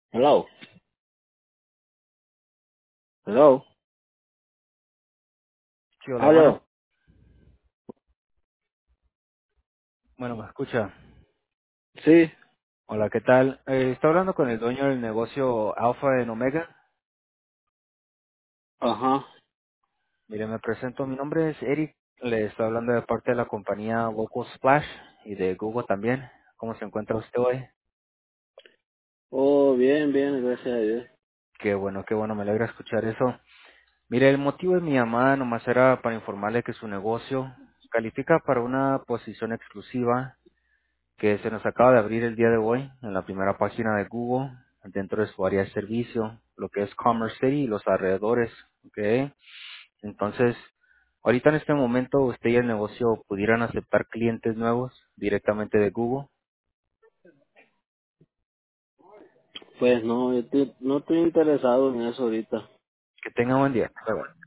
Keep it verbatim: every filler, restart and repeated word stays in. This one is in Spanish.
Hello, hello, Sí, hola, bueno. aló, Bueno, me escucha. sí, Hola, ¿qué tal? Eh, está hablando con el dueño del negocio Alpha en Omega. ajá, Mire, me presento. Mi nombre es Eric. Le estoy hablando de parte de la compañía Local Splash y de Google también. ¿Cómo se encuentra usted hoy? oh, bien, bien, gracias a Dios. Qué bueno, qué bueno. Me alegra escuchar eso. Mire, el motivo de mi llamada nomás era para informarle que su negocio califica para una posición exclusiva que se nos acaba de abrir el día de hoy en la primera página de Google dentro de su área de servicio, lo que es Commerce City y los alrededores, ¿ok? Entonces, ahorita en este momento usted y el negocio pudieran aceptar clientes nuevos directamente de Google. Pues no, yo estoy- no estoy interesado en eso ahorita. Que tenga buen día. Bye, bye.